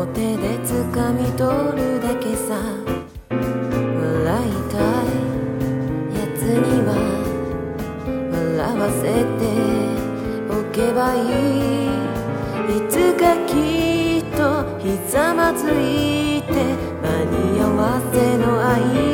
両手で掴み取るだけさ。笑いたいやつには笑わせておけばいい。いつかきっとひざまずいて間に合わせの愛